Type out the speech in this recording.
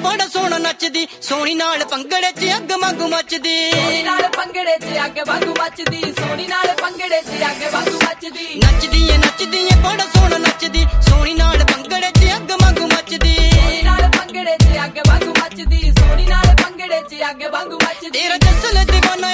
बड़ा सोहना नचदी सोनी नाल भंगड़े च अग वांगू मचदी सोनी नाल भंगड़े च अग वांगू मचदी सोनी नाल भंगड़े च अग वांगू मचदी नचदी है बड़ा सोहना नचदी सोनी नाल भंगड़े च अग वांगू मचदी सोनी नाल भंगड़े च अग वांगू मचदी सोनी नाल भंगड़े च अग वांगू मचदी तेरा जसल दीवाना